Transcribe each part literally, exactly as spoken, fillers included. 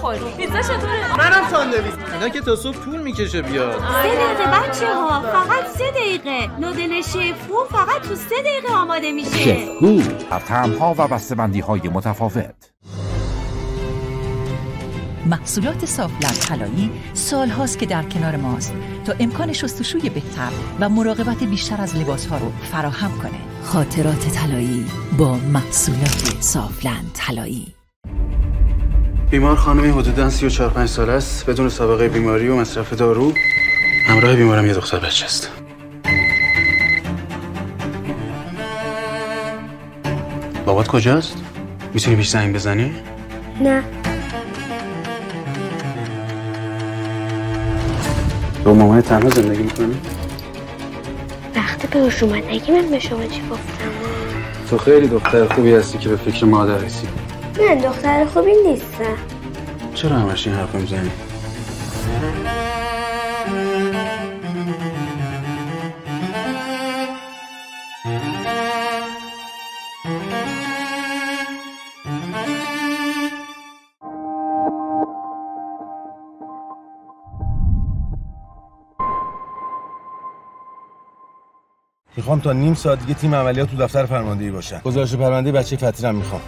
بخوریم. پیتزا چطوره؟ منم ساندویچ. اینا که تا صبح طول میکشه بیاد. سه دقیقه بچه‌ها، فقط سه دقیقه. نودل شفگو فقط تو سه دقیقه آماده میشه. شفگو، طعم‌ها و بسته‌بندی‌های متفاوت. محصولات صافلند طلایی سال‌هاست که در کنار ماست تا امکان شستشوی بهتر و مراقبت بیشتر از لباس‌ها رو فراهم کنه. خاطرات طلایی با محصولات صافلند طلایی. بیمار خانمی حدوداً سی و چهار پنج ساله است، بدون سابقه بیماری و مصرف دارو. همراه بیمارم یه دختر بچه است. بابات کجاست؟ میتونی پیش زنگ بزنی؟ نه. با مامان تنها زندگی میکنی؟ وقتی به هوش اومدگی من به شما چی گفتم؟ تو خیلی دختر خوبی هستی که به فکر مادر هستی. من دختر خوبی نیستم. چرا همش این حرف میزنی؟ میخوام تا نیم ساعت دیگه تیم عملیات تو دفتر فرماندهی باشن. گزارش پرونده بچه فتیرم میخوام.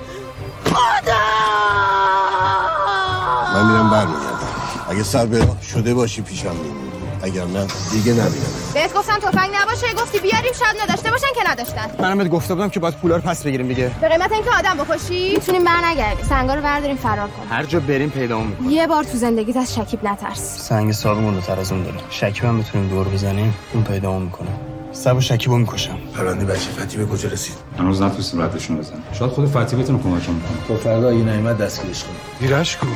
من میرم برمیگردم. اگه سر به شده باشی پیشم میمونی، اگر نه دیگه نمیرم. بهت گفتم تفنگ نباشه، گفتی بیاریم، شاید نداشته باشن که نداشتن. منم بهت گفته بودم که باید پولا رو پس بگیریم دیگه. به قیمت اینکه آدم بکشی میتونیم برنگردیم، سنگا رو برداریم فرار کنیم. هر جا بریم پیدا میکنیم. یه بار تو زندگیت از شکیب نترس. سنگ ساق مولاتر از اون داره. شکیب هم بتونیم دور بزنیم، اون پیدا میکنه. سبو شکیبو میکشم. پرونده بچه فتی به کجا رسید؟ هنوز نتونستیم ردشون بزنیم. شاید خود فتی بتونه کمکمون کنه. تو فردا اگه نمیاد دستگیرش کن. گیرش کن.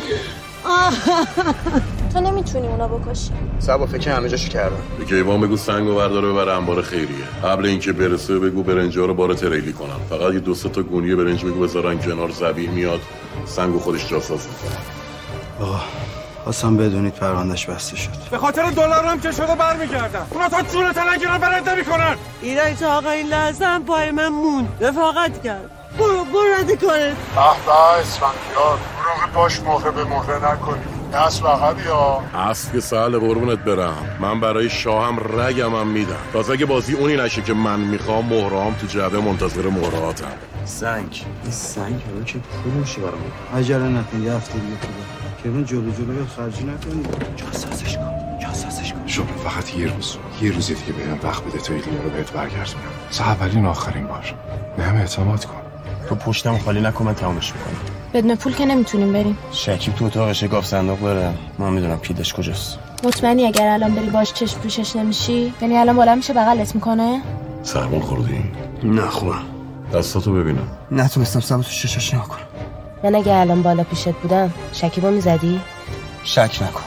تو نمیتونی اونا بکشی. سبو فکر همه جاشو کردم. به کیوان بگو سنگو برداره ببره انبار خیریه. قبل اینکه برسه بگو برنجا رو بار تریلی کنن. فقط یه دو سه تا گونی برنج بگو بذارن کنار، ذبیح میاد سنگو خودش جاساز میکنه. آقا خواستم بدونید پروندهش بسته شد. به خاطر دلارم که شده برمیگردم. اونا تا جون تلنگی رو برنده نمیکنن. ایران تا آقا این لحظه هم پای من موند. رفاقت کرد. برو برو رد کنه. به به اسفندیار. مراقب باش، مهره به مهره نکنی. دست بقبی ها. اصل که سهل قربونت برم. من برای شاهم رگم هم میدم. تازه اگه بازی اونی نشه که من میخوام، مهرهام تو جعبه منتظر مهرهاتم. سنگ. این سنگ رو که پول میشه برام. عجله نکن، یه هفته دیگه خوبه. که من جلو جلو یا خرجی نکنی. جاسازش کن. جاسازش کن. شما فقط یه روز. یه روز دیگه بهم وقت بده تا ایلیا رو بهت برگردونم. سه اولین آخرین بار. بهم اعتماد کن. تو پشتم خالی نکن، من تمامش میکنم. بدون پول که نمیتونیم بریم. شکیب تو اتاقش گاف صندوق داره. من میدونم کیدش کجاست. مطمئنی اگر الان بری باش چشم پوشش نمیشی؟ یعنی الان بالا میشه بغلت میکنه؟ سرمون خوردی؟ نه خوبه. دستاتو ببینم. نتونستم سبو تو ششش نکنم. من اگه الان بالا پیشت بودم شکیبو میزدی؟ شک نکن.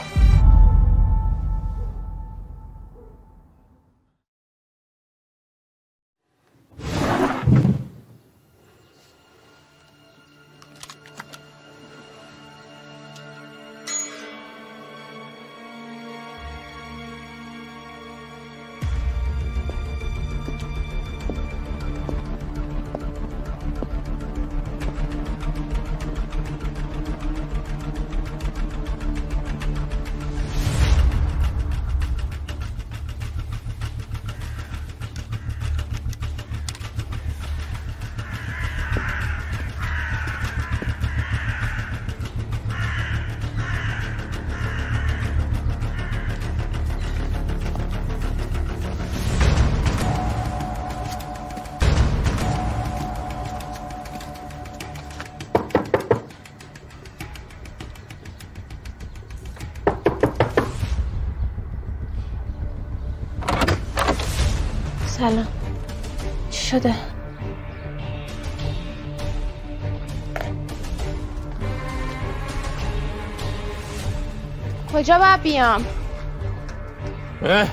سلام. چی شده؟ کجا باید بیام؟ اه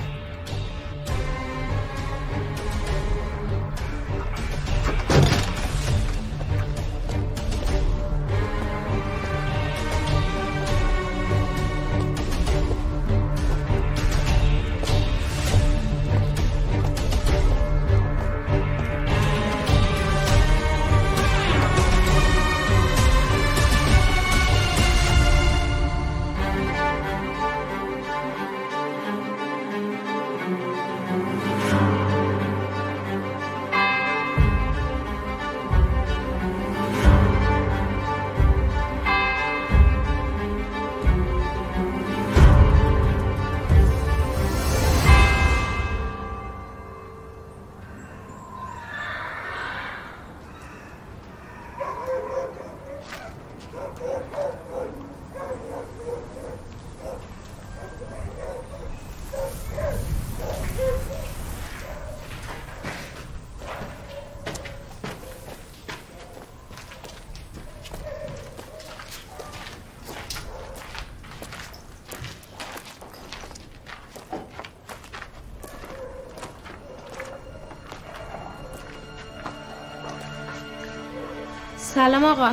سلام آقا.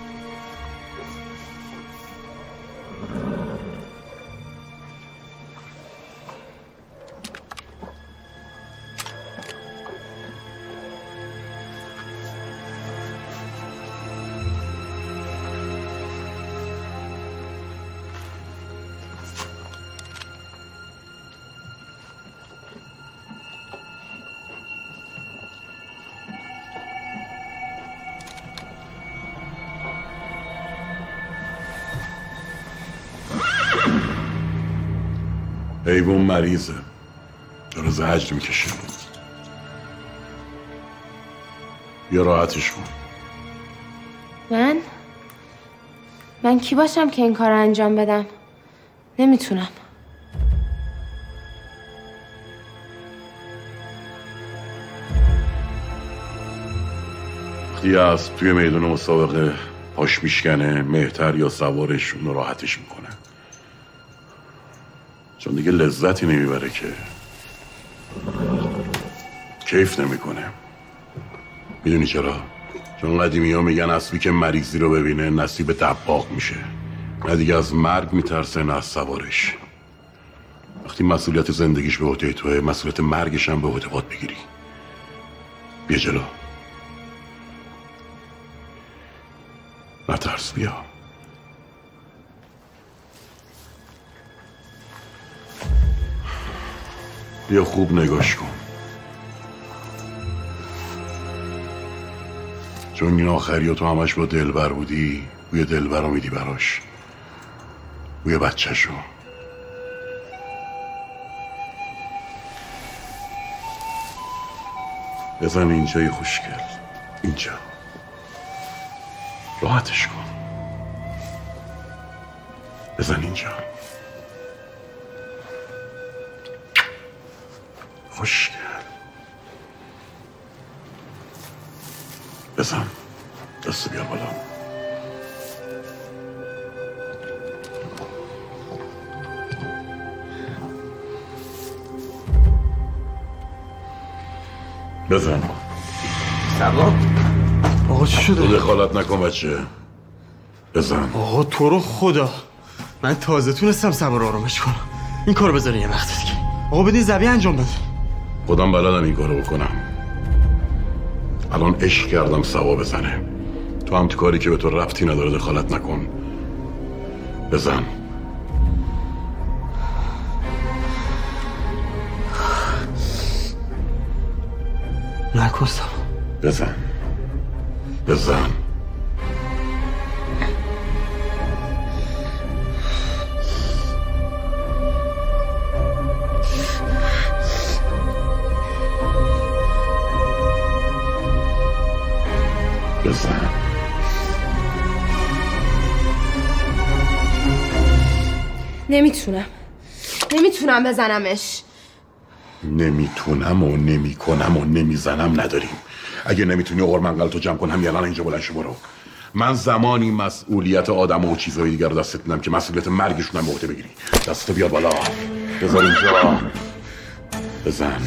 حیوان مریضه، داره زهج میکشه. یا راحتش کن. من؟ من کی باشم که این کار رو انجام بدم؟ نمیتونم. وقتی از توی میدون مسابقه پاش میشکنه، مهتر یا سوارش اونو راحتش میکنه، چون دیگه لذتی نمیبره که، کیف نمیکنه. میدونی چرا؟ چون قدیمی ها میگن اسبی که مریضی رو ببینه نصیب دباغ میشه. نه دیگه از مرگ میترسه نه از سوارش. وقتی مسئولیت زندگیش به عهده توه، مسئولیت مرگش هم به عهده باید بگیری. بیا جلو، نترس، بیا. بیا خوب نگاش کن، چون این آخری تو همش با دلبر بودی، بوی دلبر رو میدی براش، بوی بچه شو. بزن اینجای خوشگل، اینجا راحتش کن. بزن اینجا، خوشگل. بزن، دست بیار بالا. بزن. سلام آقا. چی شده؟ تو دخالت نکن بچه. بزن. آقا تو رو خدا، من تازه تونستم صبر آرامش کنم. این کارو بذاری یه وقت دیگه. آقا بدین زبی انجام بده. خودم بلدم این کارو بکنم. الان عشق کردم سوا بزنه. تو هم تو کاری که به تو ربطی نداره دخالت نکن. بزن. نکن سوا. بزن. بزن. بزن. نمیتونم نمیتونم بزنمش. نمیتونم و نمیکنم و نمیزنم نداریم. اگه نمیتونی اغر منقل تو جمع کن، همین الان اینجا بلند شو برو. من زمانی مسئولیت آدم و چیزهای دیگر رو دستت میدم که مسئولیت مرگشون هم به عهده بگیری. دستتو بیار بالا، بذار اینجا. بزن.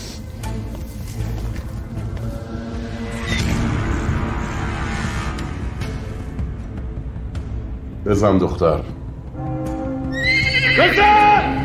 بزن دختر. بزن!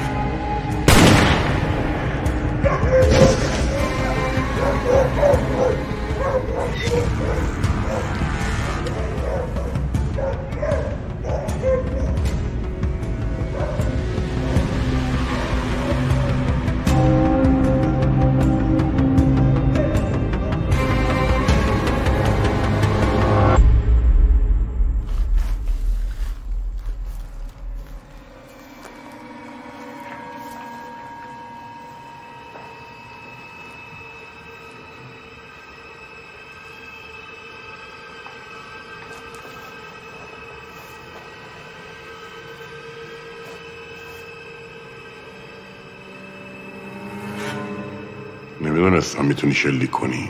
نمیدونستم میتونی شلیک کنی.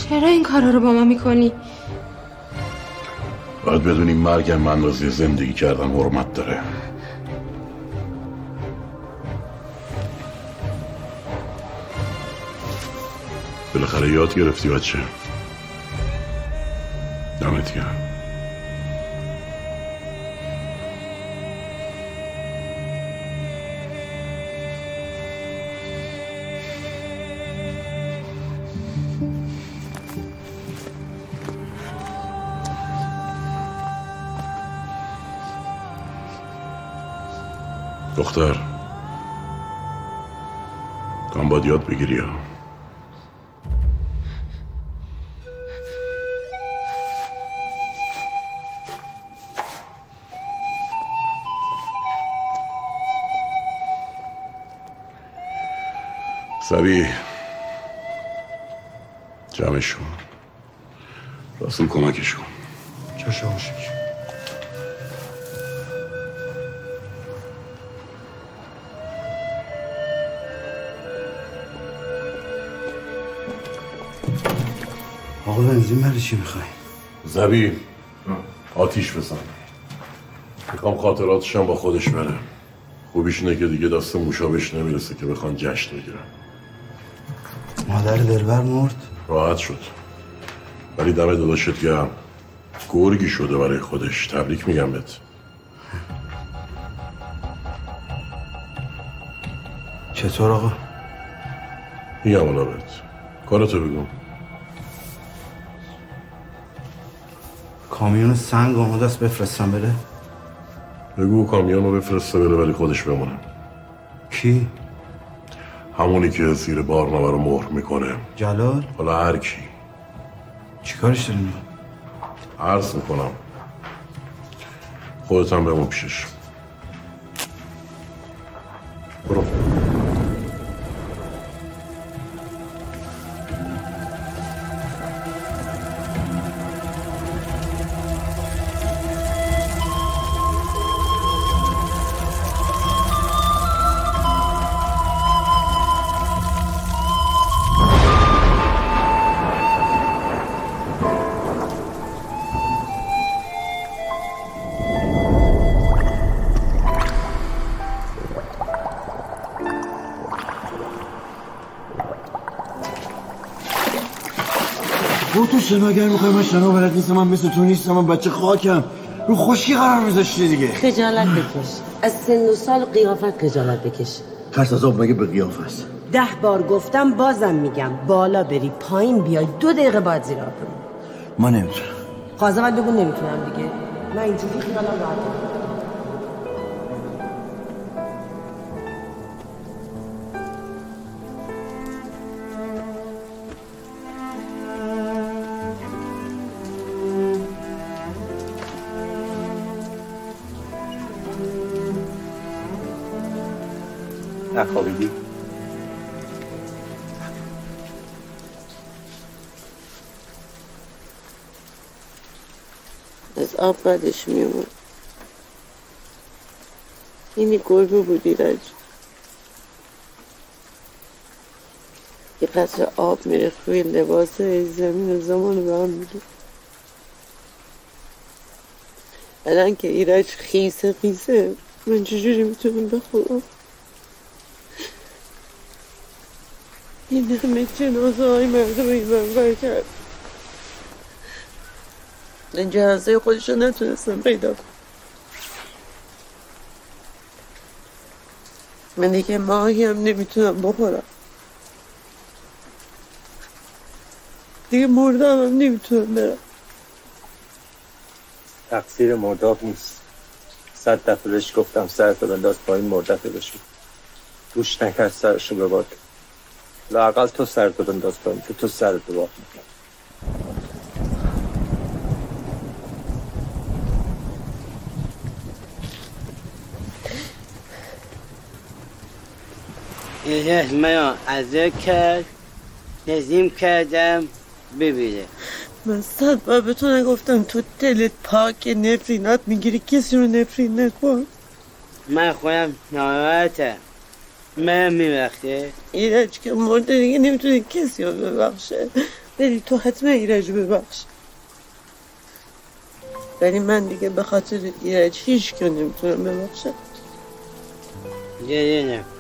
چرا این کارا رو با ما میکنی؟ باید بدونی مرگ هم اندازه زندگی کردن حرمت داره. بالاخره یاد گرفتی بچه. دمت گرم. دختر تو هم باید یاد بگیری ها. سریع جمعش کن. رسول کمکش کن. چشم باشی. آقا بنزین برای چی میخوای؟ زبی آتیش بزن. میخوام خاطراتشم با خودش بره. خوبیش اینه که دیگه دست موشابش نمیرسه که بخوان جشن بگیرن. مادر دلبر مرد؟ راحت شد. ولی دم داداشت گرم. گرگی شده برای خودش. تبریک میگم بهت. چطور آقا؟ میگم والا بهت. کارتو بگم. کامیون سنگ آماده است بفرستم بره؟ بگو کامیون رو بفرسته بره ولی خودش بمونه. کی؟ همونی که زیر بارنامه رو مهر میکنه. جلال؟ حالا هر کی. چیکارش داریم؟ عرض میکنم خودت هم بمون پیشش. برو. تو شناگر میخوای؟ من شنا بلد نیستم. من مثل تو نیستم. من بچه خاکم. رو خشکی قرار میذاشتی دیگه. خجالت بکش. از سن و سال قیافت خجالت بکش. ترس از آب مگه به قیافه است؟ ده بار گفتم بازم میگم بالا بری پایین بیای دو دقیقه باید زیر آب بمونی. من نمیتونم. قاضی بگو نمیتونم دیگه. من اینجوری خیالم راحته. نخوابیدی؟ از آب بدش میومد. اینی گربه بودی رج. یه قطره آب میره روی لباس زمین و زمان به هم میده. الان که ایرج خیسه خیسه من چجوری میتونم بخورم؟ این همه جنازه های مردم ایمان بر کرد. این جنازه خودش رو نتونستم پیدا کنم. من دیگه ماهی هم نمیتونم بخورم. دیگه مردم هم نمیتونم برم. تقصیر مرداب نیست. صد دفعه بهش گفتم سرتو بنداز پایین مردفه بشو. گوش نکرد سرشو بباد. لااقل تو سرتو بنداز پایین که تو سرتو باد. ایه من از کرد نظیم کردم ببینه. من صد بار به تو نگفتم تو دلت پاک نفرینات میگیری کسی رو نفرین نکن. من خودم نامتم من میبخشه. ایرج که مرده دیگه نمیتونه کسی رو ببخشه. ولی تو حتما ایرج ببخش. ولی من دیگه به خاطر ایرج هیچ که نمیتونم ببخشم. گریه نکن،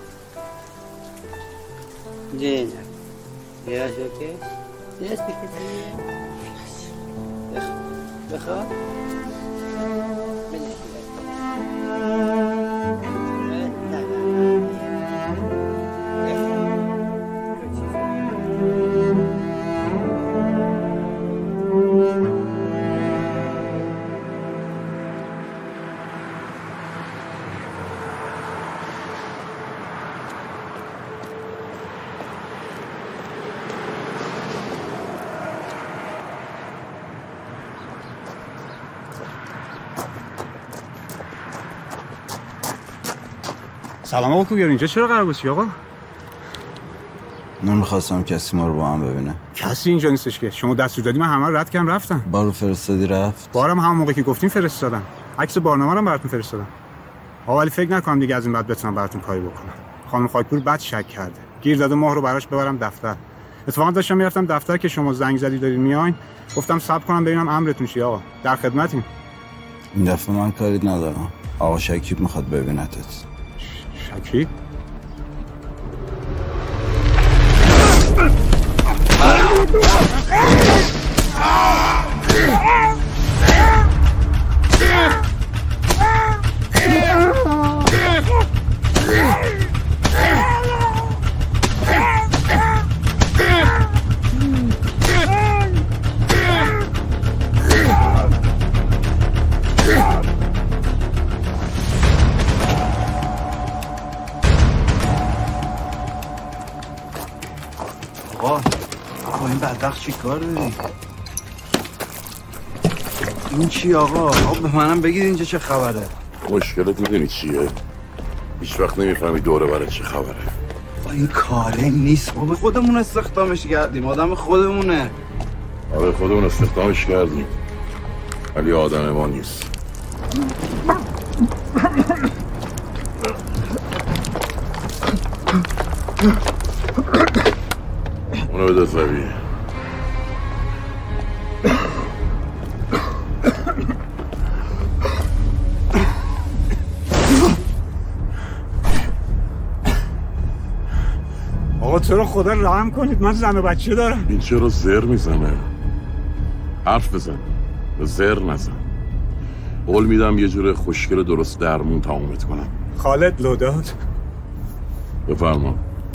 گریه نکن. ایرج اوکی؟ نیست بخواه بخواه سلام آقا کوگر، اینجا چرا قرار باشی آقا؟ نمیخواستم کسی ما رو با هم ببینه. کسی اینجا نیستش که. شما دستور دادی من همه رو رد کردم رفتم. بارو فرستادی رفت؟ بارم همون موقع که گفتیم فرستادم. عکس بارنامه رو براتون فرستادم. آقا ولی فکر نکنم دیگه از این بعد بتونم براتون کاری بکنم. خانم خاکپور بد شک کرده. گیر داده ماه رو براش ببرم دفتر. اتفاقا داشتم میرفتم دفتر که شما زنگ زدی دارید میاین. گفتم صبر کنم ببینم امرتون چیه آقا. در خدمتیم. این دفعه من کاری ندارم. آقا شکیب میخواد ببینتت. شکیب؟ آقا آقا این بدبخت چی کار داری؟ این چی آقا؟ آقا به منم بگید اینجا چه خبره؟ مشکلت میدونی چیه؟ هیچ وقت نمیفهمی دوره برای چه خبره. این کاره نیست بابا، خودمون استخدامش کردیم، آدم خودمونه. آره خودمون استخدامش کردیم ولی آدم ما نیست. اونو بده زبی. آقا چرا خدا رحم کنید، من زن و بچه دارم. این چرا زر میزنه؟ حرف بزن، زر نزن. قول میدم یه جور خوشگل درست درمون تمومت کنم. خالد لوداد بفرما.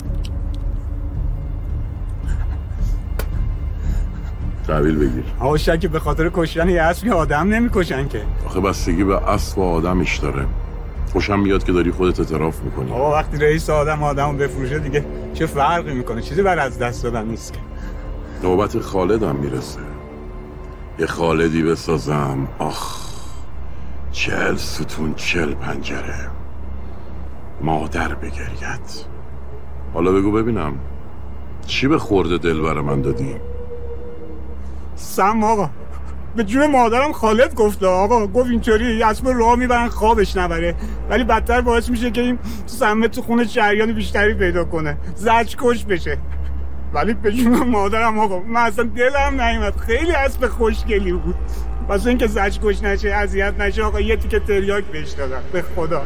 تحویل بگیر. آقا شکی به خاطر کشتن یه اسب آدم نمیکشن که. آخه بستگی به اسب و آدمش داره. خوشم میاد که داری خودت اعتراف میکنی. آقا وقتی رئیس آدم آدمو بفروشه دیگه چه فرقی میکنه؟ چیزی بر از دست دادن نیست که. نوبت خالدم میرسه. یه خالدی بسازم. آخ چهل ستون چهل پنجره مادر بگرید. حالا بگو ببینم چی به خورده دل بر من دادی؟ سم آقا به جون مادرم خالد گفت آقا، گفت اینطوری اسب راه میبرن خوابش نبره، ولی بدتر باعث میشه که این سمه تو خونه جریان بیشتری پیدا کنه، زج کش بشه. ولی به جون مادرم آقا من اصلا دلم نیومد، خیلی اسب خوشگلی بود. واسه اینکه زج کش نشه اذیت نشه آقا یه تیکه تریاک بهش دادم به خدا.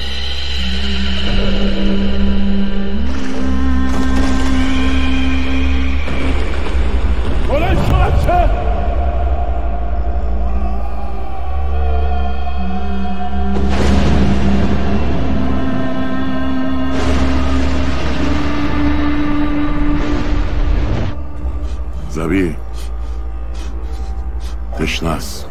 بلند شو بچه! زبی تشنست.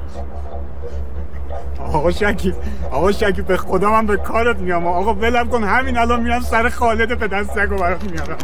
آقا شکیب آقا شکیب به خدا من به کارت میام آقا، ولم کن، همین الان میرم سر خالد پدر سگو برات میارم.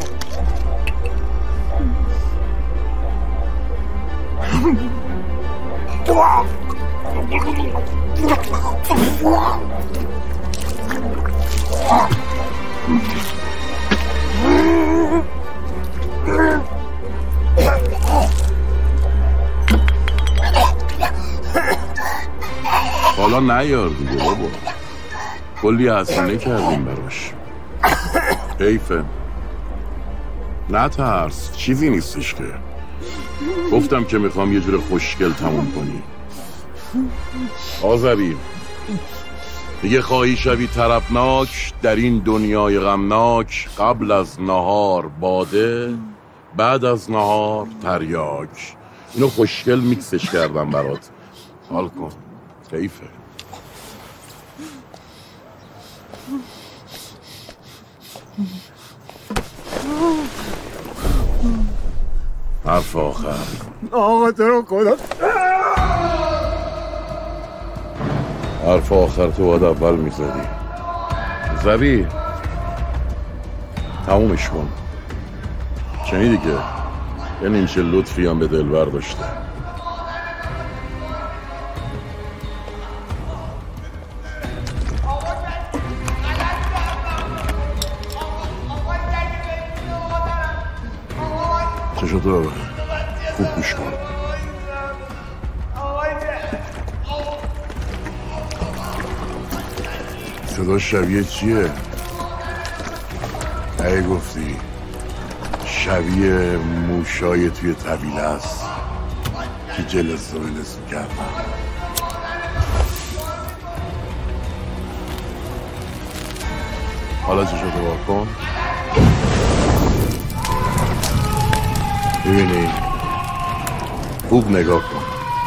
حالا نیار دیگه بابا، کلی هزینه کردیم براش. حیفه. نه ترس، چیزی نیستش که. گفتم که میخوام یه جور خوشگل تموم کنی. آذری میگه خواهی شوی طرفناک در این دنیای غمناک، قبل از نهار باده، بعد از نهار تریاک. اینو خوشگل میکسش کردم برات، حال کن. کیفه. حرف آخر. آقا تو رو خدا حرف آخر تو باید اول میزدی. زبی تمومش کن. شنیدی که یه نیمچه لطفی هم به دلبر داشته. چشو تو خوب گوش کن. صدا شبیه چیه؟ ای گفتی شبیه موشای توی طویله است که جلس و بلس کردن. حالا چشو تو کن. ببینی خوب نگاه کن.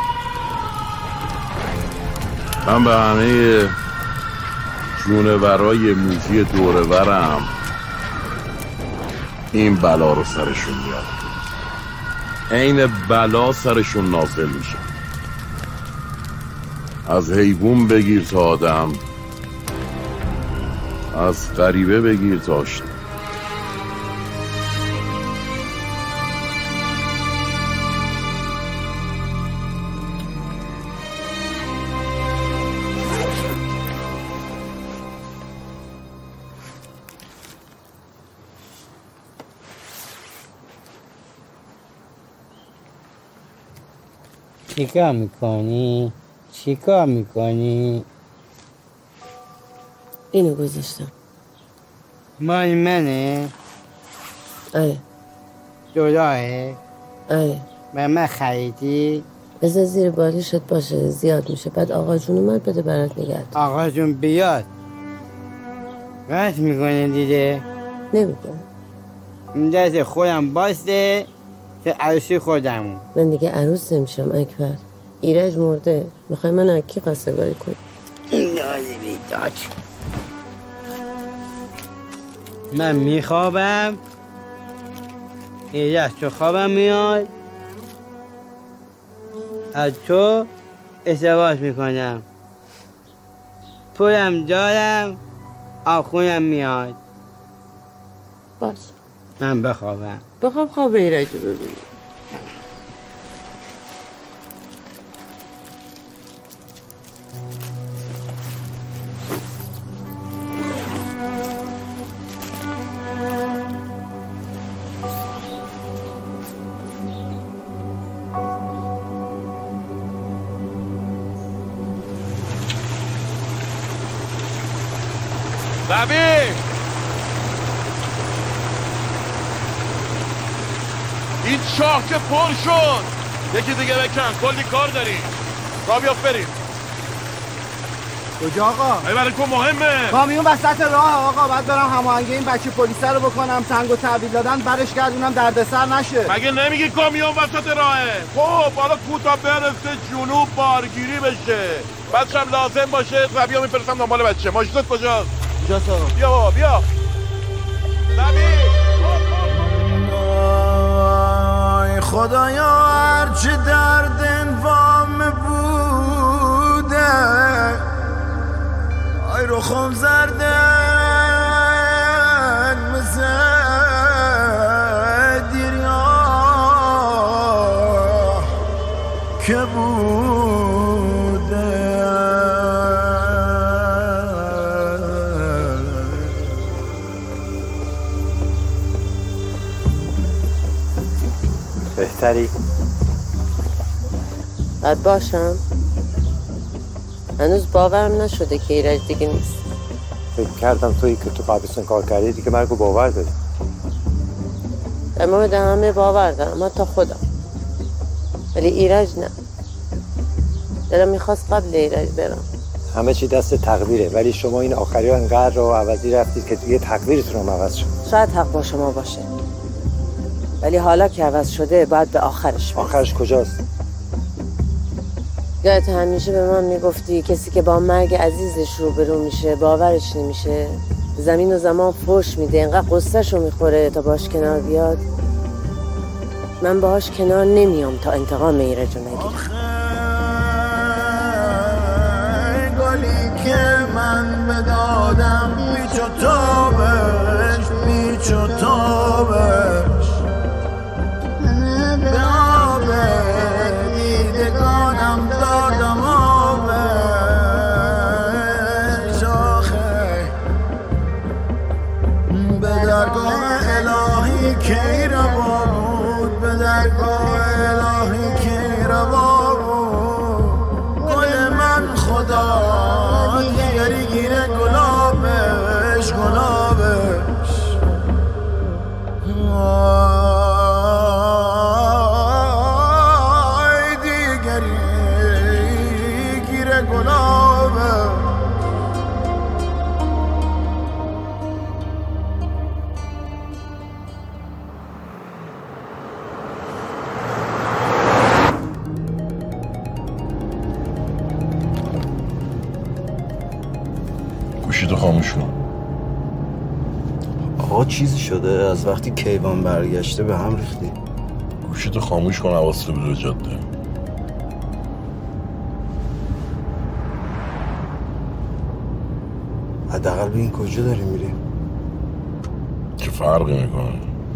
من به همه جونورای موزی دورورم این بلا رو سرشون میاد. عین بلا سرشون نازل میشه. از حیوان بگیر تا آدم، از غریبه بگیر تا آشنا. چیکار میکنی؟ چیکار میکنی؟ اینو گذاشتم. مال منه؟ آره. دلاره؟ آره. به من خریدی؟ بذار زیر بالشت باشه، زیاد میشه. بعد آقا جون اومد بده برات نگرد. آقا جون بیاد. راست میکنه دیده؟ نمیکنه. این دست خودم باسته که عروسی خودمون. من دیگه عروس نمیشم اکبر. ایرج مرده. میخوای من اکی قصدگاری کنی؟ نازی بیداد. من میخوابم، ایرج تو خوابم میاد، از تو ازدواج میکنم، پولم دارم، آخونم میاد. باش من بخوابم. بخواب خواب ایرج رو ببینی. زبی این چاه که پر شد. یکی دیگه بکن، کلی کار داریم. را بیافت بریم. کجا آقا؟ ایوان کن مهمه. کامیون وسط راه آقا. بعد برم هماهنگی این بچه پلیسه رو بکنم، سنگ و تحویل دادن برش گردونم دردسر نشه. مگه نمیگی کامیون وسط راهه؟ خب حالا کوتا برسه جنوب بارگیری بشه، بعدش هم لازم باشه زبی ها میپرسم دنبال بچه. ماشینت کجاست؟ کجاست آقا؟ بیا بابا بیا. زبی خدایا هرچی درد انوام بوده، ای رخم زردن مثل دیریا که بوده. بهتری؟ بعد باشم؟ هنوز باورم نشده که ایرج دیگه نیست. فکر کردم تویی که تو قبرستان کار کردی دیگه مرگو باور داری. در مورد همه باور دارم، حتی خودم. ولی ایرج نه. دلم میخواست قبل ایرج برم. همه چی دست تقدیره، ولی شما این آخری ها انقدر رو عوضی رفتید که دیگه تقدیرتون هم عوض شد. شاید حق با شما باشه، ولی حالا که عوض شده باید به آخرش برسیم. آخرش کجاست؟ یادت همیشه به من میگفتی کسی که با مرگ عزیزش روبرو میشه باورش نمیشه، زمین و زمان فوش میده، اینقدر قصه‌شو میخوره تا باش کنار بیاد. من باهاش کنار نمیام تا انتقام ایرجو نگیرم. گلی که من بدادم پیچ و تابش پیچ و تابش به آب دیدگانم دادم آبش آخه به درگاه الهی کی روا بود، به درگاه الهی کی روا بود. گل من خدا دیگری گیره گلابش گلابش آی دیگری گیره گلابش. گوشیتو خاموش کن. آقا چیزی شده؟ از وقتی کیوان برگشته به هم ریختی. گوشیتو خاموش کن، حواست به جاده. حداقل به این کجا داری میری؟ چه فرقی میکنه؟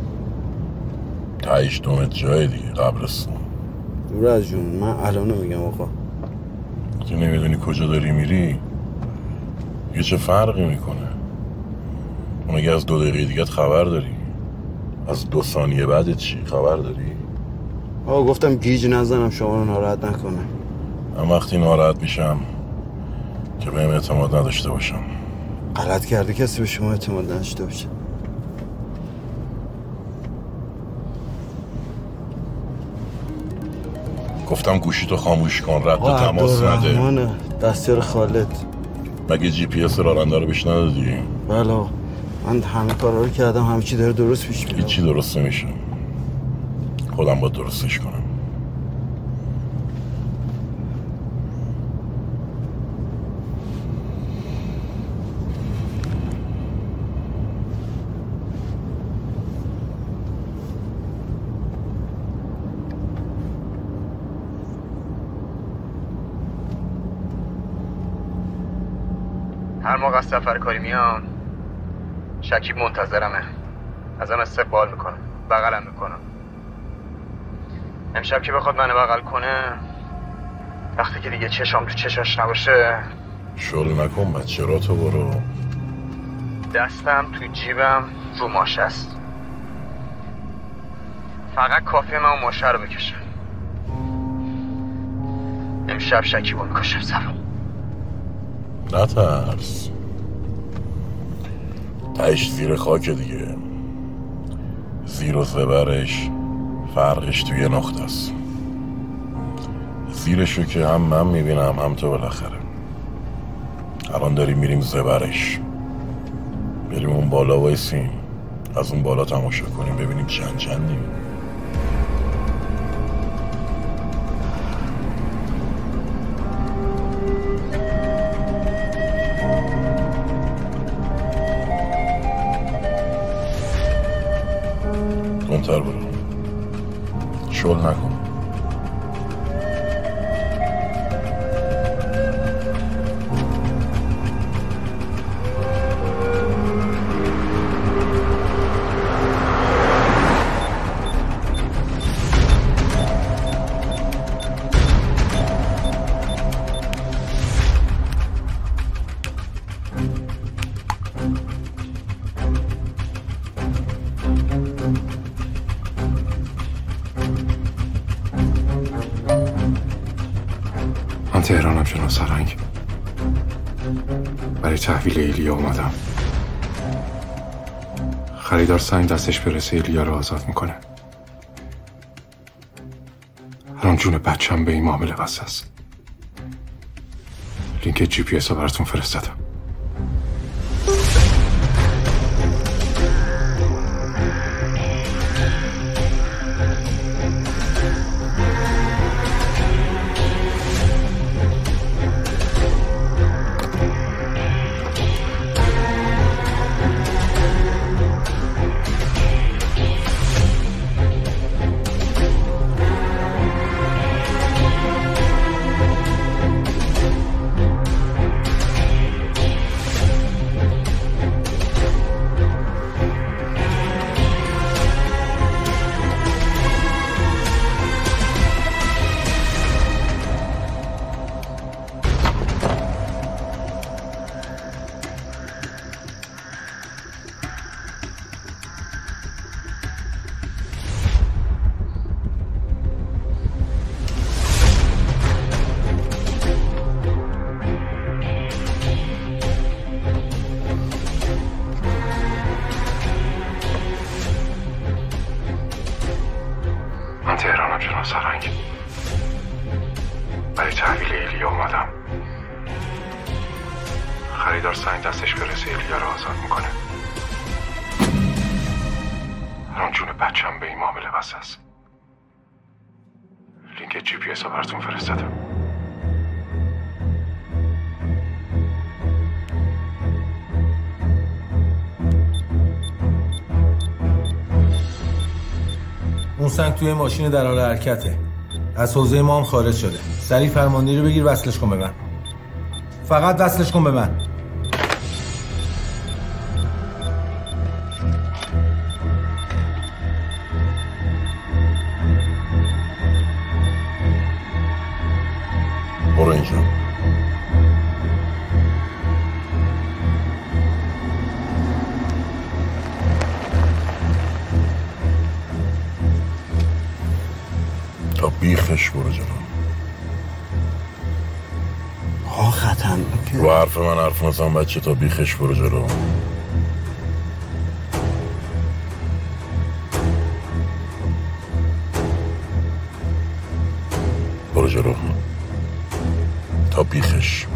تایش دومت جای دیگه، قبرستان. دور از جون، من الانو میگم آقا. تو نمیدونی کجا داری میری؟ یه چه فرقی میکنه؟ اون اگه از دو دقیقه دیگه خبر داری؟ از دو ثانیه بعد چی خبر داری؟ آقا گفتم گیج نزنم شما رو ناراحت نکنه. من وقتی ناراحت میشم که بهم اعتماد نداشته باشم. غلط کرده کسی به شما اعتماد نداشته باشه. گفتم گوشیتو خاموش کن، رد و تماس نده. دستیار خالد. مگه جی پی اس راننده رو بهش ندادی؟ بله من همه کارا رو کردم، همه چی داره درست پیش میره. هیچی درست نمیشه، خودم باید درستش کنم. هر موقع از سفر کاری میام شکیب منتظرمه، ازم استقبال میکنم، بغلم میکنم. امشب که بخواد منو بغل کنه، وقتی که دیگه چشام تو چشاش نباشه، شل نکن بچه را تو برو. دستم تو جیبم رو ماشه است، فقط کافیه من اون ماشه رو بکشم. امشب شکیب رو میکشم سلام. نترس، تایش زیر خاک دیگه. زیر و زبرش فرقش توی نقطه است. زیرشو که هم من میبینم هم تو بالاخره. الان داریم میریم زبرش، بریم اون بالا وایسیم، از اون بالا تماشا کنیم ببینیم چند چندیم. گمتر برو، شل نکن. تهرانم شنو سرنگ، برای تحویل ایلیا اومدم. خریدار سنگ دستش برسه ایلیا رو آزاد میکنه. الان الان جون بچم به این معامله وصل است. لینک جی پی اس رو براتون فرستادم. اون سنگ توی ماشین در حال حرکته. از حوزه ما هم خارج شده. سریع فرماندهی رو بگیر وصلش کن به من. فقط وصلش کن به من. برو اینجا. تا بیخش برو جلو. آه ختم رو حرف من حرف نزن بچه. تا بیخش برو جلو. برو جلو تا بیخش.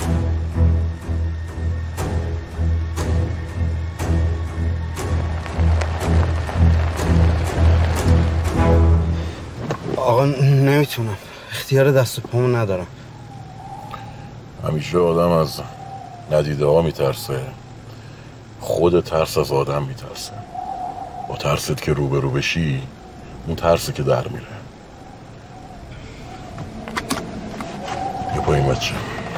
آقا نمیتونم، اختیار دست و پامو ندارم. همیشه آدم از ندیده ها میترسه، خود ترس از آدم میترسه. با ترست که روبرو بشی اون ترسی که در میره. یه پایین بچه.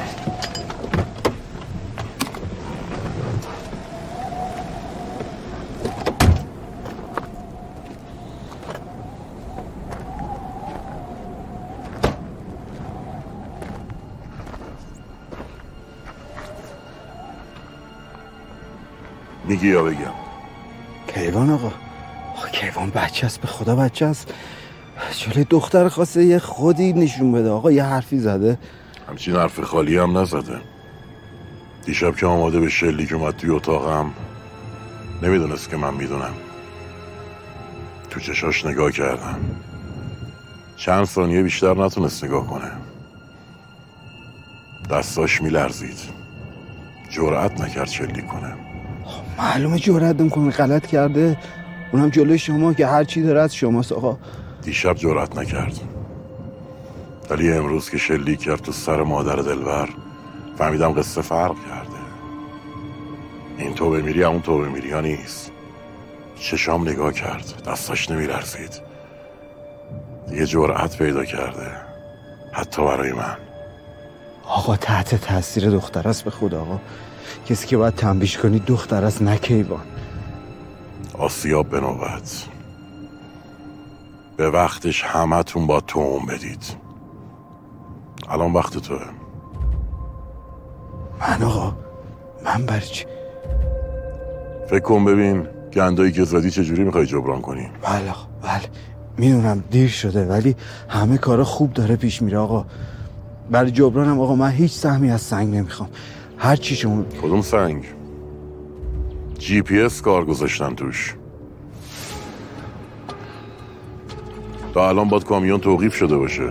میگی یا بگم؟ کیوان آقا آقا کیوان بچه است، به خدا بچه است. جلوی دختر خواسته یه خودی نشون بده. آقا یه حرفی زده؟ همچین حرف خالی هم نزده. دیشب که آماده به شلیک اومد توی اتاقم نمیدونست که من میدونم. تو چشاش نگاه کردم، چند ثانیه بیشتر نتونست نگاه کنه. دستاش میلرزید، جرأت نکرد شلیک کنه. معلومه جرأت نمیکنه، غلط کرده. اونم جلوی شما که هر چی داره از شماست آقا. دیشب جرأت نکرد، ولی امروز که شلیک کرد تو سر مادر دلبر فهمیدم قصه فرق کرده. این تو بمیری همون تو بمیری ها نیست. چشام نگاه کرد، دستاش نمیلرزید، دیگه جرأت پیدا کرده حتی برای من. آقا تحت تاثیر دختر است، به خدا آقا. کسی که باید تنبیش کنی دختر است، نه کیوان. آسیاب به نوبت. به وقتش همه تون با توم بدید. الان وقت توه. من آقا من برای چی؟ فکر کن ببین گندایی که زدی چجوری میخوای جبران کنی. بله آقا بله میدونم دیر شده، ولی همه کارا خوب داره پیش میره آقا. برای جبرانم آقا من هیچ سهمی از سنگ نمیخوام. هر چی شما. کدوم سنگ؟ جی پی اس کار گذاشتن توش. تا الان باید کامیون توقیف شده باشه.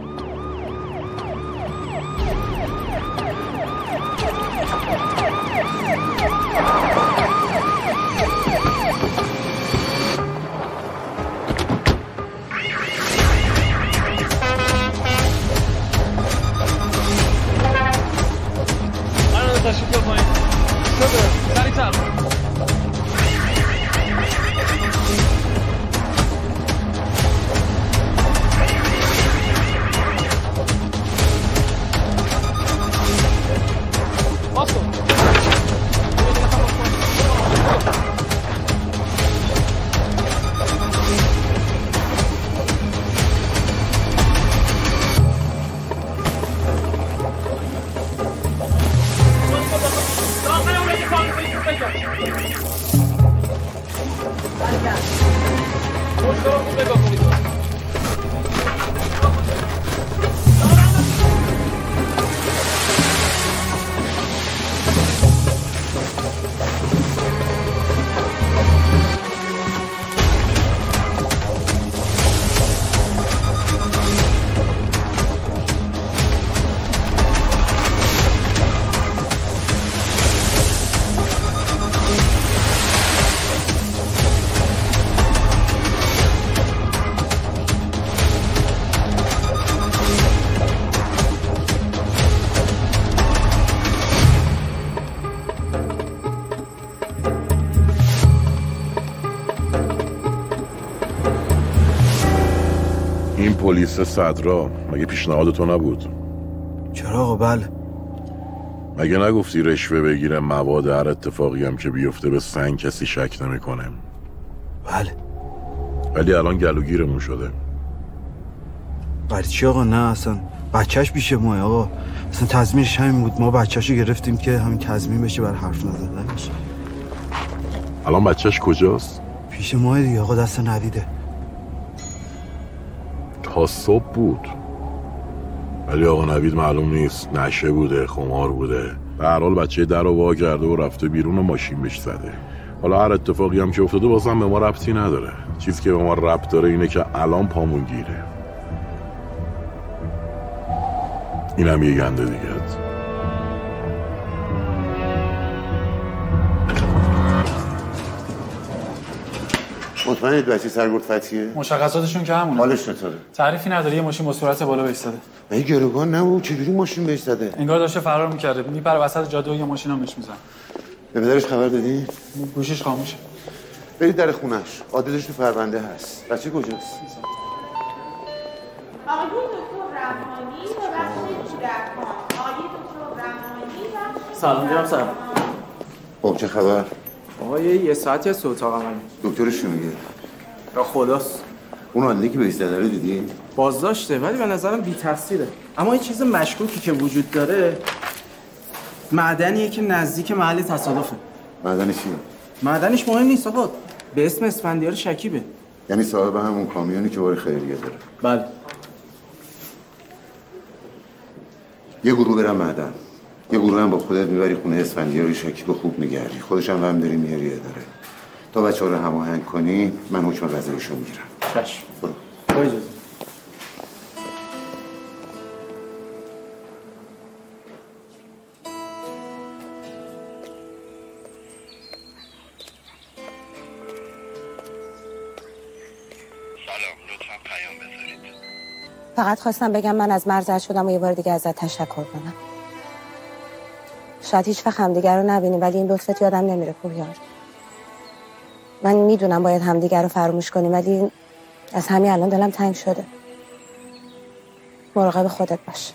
پلیس صدرا مگه پیشنهاد تو نبود؟ چرا آقا؟ بله. مگه نگفتی رشوه بگیره مواد هر اتفاقی هم که بیفته به سنگ کسی شک نمیکنه؟ بله. ولی الان گلوگیرمون شده. برای چی آقا؟ نه اصلا بچهش بیشه ماه آقا، اصلا تضمینش همین بود، ما بچهشو گرفتیم که همین تضمین بشه برای حرف نزدنش. الان بچهش کجاست؟ پیش ماه دیگه آقا، دست ندیده. تا صبح بود، ولی آقا نوید معلوم نیست نشه بوده، خمار بوده، به هر حال بچه در رو وا کرده و رفته بیرون و ماشین بهش زده. حالا هر اتفاقی هم که افتاده بازم به ما ربطی نداره. چیزی که به ما ربط داره اینه که الان پامون گیره. اینم یه گنده دیگه. مطمئنید بچه سرگرد فتیه؟ مشخصاتشون که همونه. حالش چطوره؟ تعریفی نداره، یه ماشین با سرعت بالا بهش زده. مگه گروگان نبود؟ چجوری ماشین بهش زده؟ انگار داشته فرار می‌کرده، میپره وسط جاده و یه ماشین هم بهش میزنه. به پدرش خبر دادی؟ گوشیش خاموشه. برید در خونش، آدرسش تو پرونده هست. بچه کجاست؟ آقای دکتر رحمانی و بخش کودکان. آقای دکتر رحمانی و سلام جناب سلام. خب چه خبر؟ آقا یه ساعتی از اتاق عملی. دکترش چی میگه؟ یا خلاص. اون عادلی که بهش زده رو دیدی؟ بازداشته، ولی به نظرم بی تفسیره. اما یه چیز مشکوکی که وجود داره، معدنیه که نزدیک محل تصادفه. معدن چیه؟ معدنش مهم نیست آقا، به اسم اسفندیار شکیبه. یعنی صاحب همون کامیونی که بار خیریه داره. بله. یه گروه برم معدن، یه گروه هم با خودت میبری خونه اسفندیار شکیب خوب میگردی، خودش هم هم داری میاری داره. تا بچه ها رو هماهنگ کنی من حکم قضاییشو میگیرم. چشم. برو. با اجازه. فقط خواستم بگم من از مرز رد شدم و یه بار دیگه ازت تشکر کنم. شاید هیچ وقت همدیگر رو نبینیم، ولی این لطفت یادم نمیره پوریار. من میدونم باید همدیگر رو فراموش کنیم، ولی از همین الان دلم تنگ شده. مراقب خودت باش.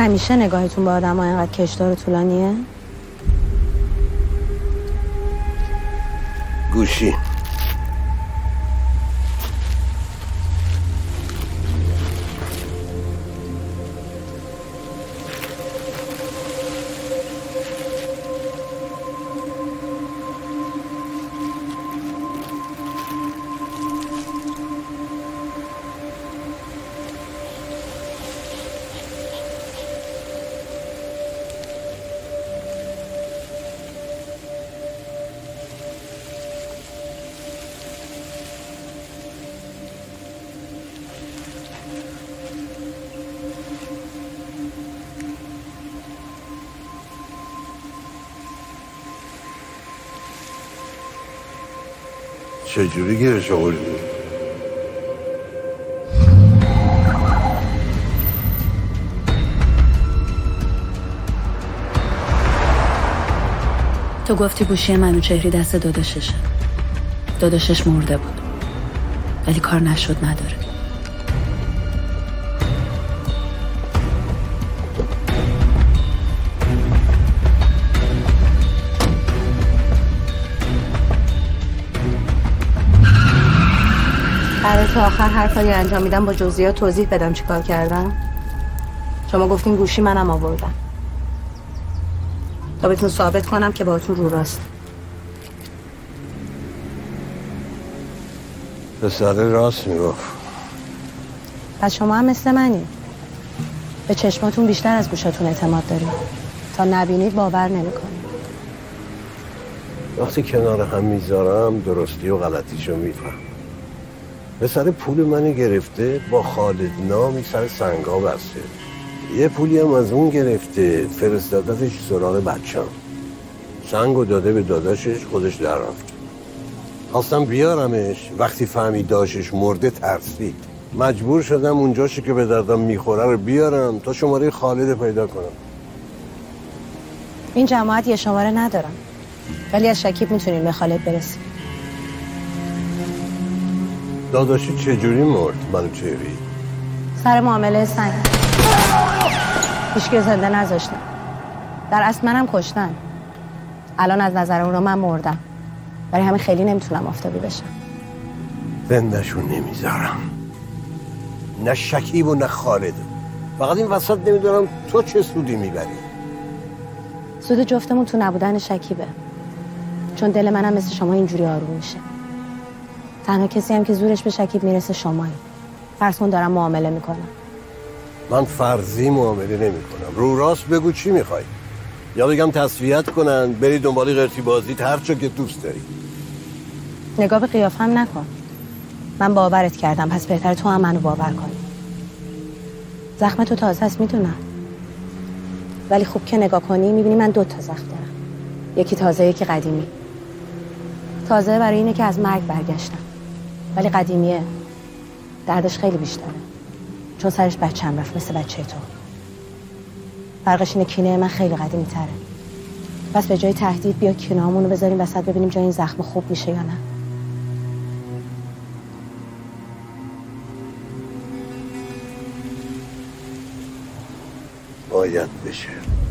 همیشه نگاهتون به آدم ها اینقدر کشدار و طولانیه؟ گوشی چجوری گیرش آوردی؟ تو گفتی گوشی منوچهری دست داداششه. داداشش مرده بود ولی کار نشد نداره. برای تا آخر هر کاری انجام میدم با جزئیات توضیح بدم چیکار کردم. شما گفتین گوشی منم آوردم تا بهتون ثابت کنم که باهاتون رو راست. پسر راست میگفت. پس شما هم مثل منی، به چشماتون بیشتر از گوشاتون اعتماد دارید، تا نبینید باور نمیکنید. وقتی کنار هم میذارم درستی و غلطیشو میفهم. پسر پول منو گرفته با خالد نامی سر سنگا بسته، یه پولی هم از اون گرفته فرستادتش سراغ بچم. سنگو داده به داداشش، خودش در رفت. خواستم بیارمش، وقتی فهمید داشش مرده ترسید. مجبور شدم اونجاشی که به دردم میخوره رو بیارم تا شماره خالد پیدا کنم. این جماعت یه شماره ندارم ولی از شکیب میتونین به خالد برسید. داداشی چجوری مرد منوچهری؟ سر معامله سنگ. هیچکی زنده نذاشتن، در اصل منم کشتن. الان از نظر اون رو من مردم، برای همین خیلی نمیتونم آفتابی بشم. زنده‌شون نمیذارم، نه شکیب و نه خالد. فقط این وسط نمیدونم تو چه سودی میبری. سود جفتمون تو نبودن شکیبه، چون دل منم مثل شما اینجوری آروم میشه. تنها کسی هم که زورش به شکیب میرسه شمایی. فرض کن دارم معامله میکنم. من فرضی معامله نمی کنم. رو راست بگو چی میخوای؟ یا بگم تسویت کنن بری دنبالی قرتی بازیت هر چه که دوست داری. نگاه به قیافم نکن. من باورت کردم، پس بهتر تو هم منو باور کنی. زخم تو تازه است میدونم، ولی خوب که نگاه کنی میبینی من دو تا زخم دارم. یکی تازه، یکی قدیمی. تازه برای اینه که از مرگ برگشتم، ولی قدیمیه دردش خیلی بیشتره، چون سرش بچه‌م رفت مثل بچه تو. فرقش اینه کینه من خیلی قدیمی تره. پس به جای تهدید بیا کینه‌هامون رو بذاریم وسط، ببینیم جای این زخم خوب میشه یا نه. باید بشه.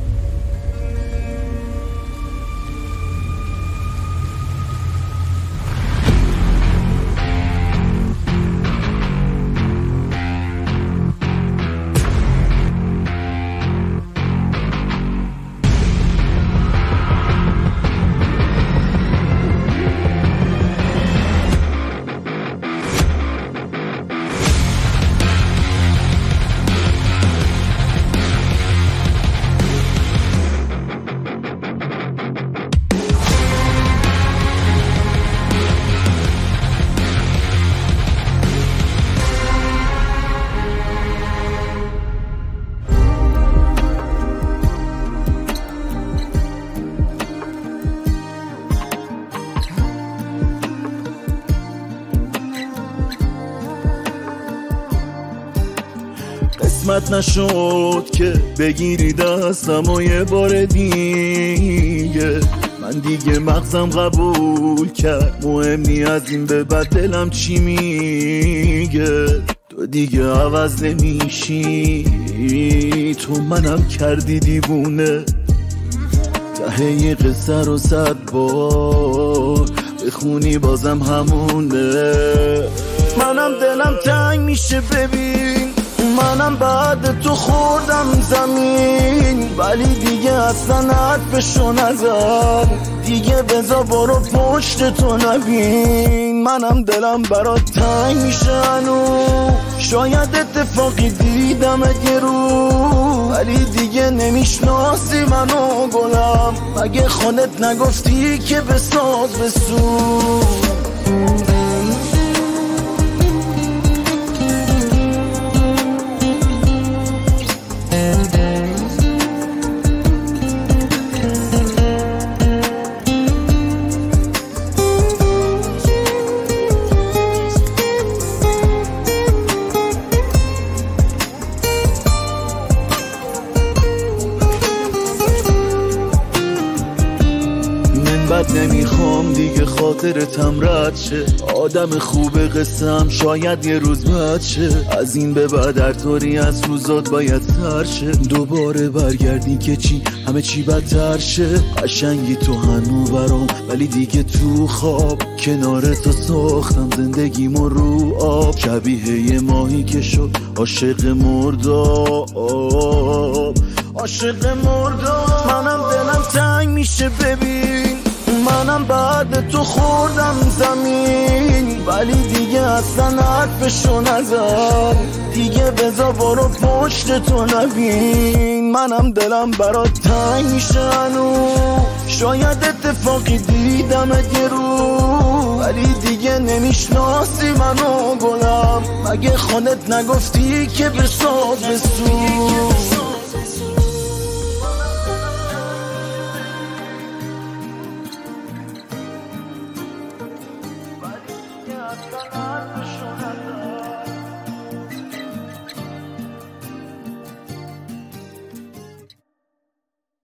قسمت نشد که بگیری دستم و یه بار دیگه، من دیگه مغزم قبول کرد مهم نی از این به بعد دلم چی میگه. تو تو دیگه عوض نمیشی، تو منم کردی دیوونه. ته قصه رو صد بار بخونی بازم همونه. منم دلم تنگ میشه ببین، منم بعد تو خوردم زمین، ولی دیگه اصلا حرفشو نزن، دیگه بزا برو پشت تو نبین. منم دلم برات تنگ میشه هنو، شاید اتفاقی دیدم یه رو، ولی دیگه نمیشناسی منو گلم، مگه خودت نگفتی که بساز بسو. نمیخوام دیگه خاطرتم رد شه، آدم خوب قصم شاید یه روز بد شه، از این به بعد هر طوری از روزات باید سر شه، دوباره برگردی که چی همه چی بدتر شه. قشنگی تو هنو برام، ولی دیگه تو خواب کنار تو ساختم زندگیمو رو آب، شبیه یه ماهی که شد عاشق مرداب، عاشق مرداب. منم دلم تنگ میشه ببین، منم بعد تو خوردم زمین، ولی دیگه اصلا حرفشو نزن، دیگه بزا برو پشت تو نبین. منم دلم برات تنگ میشه هنو، شاید اتفاقی دیدم یه رو، ولی دیگه نمیشناسی منو گلم، مگه خودت نگفتی که بساز بسو. I'm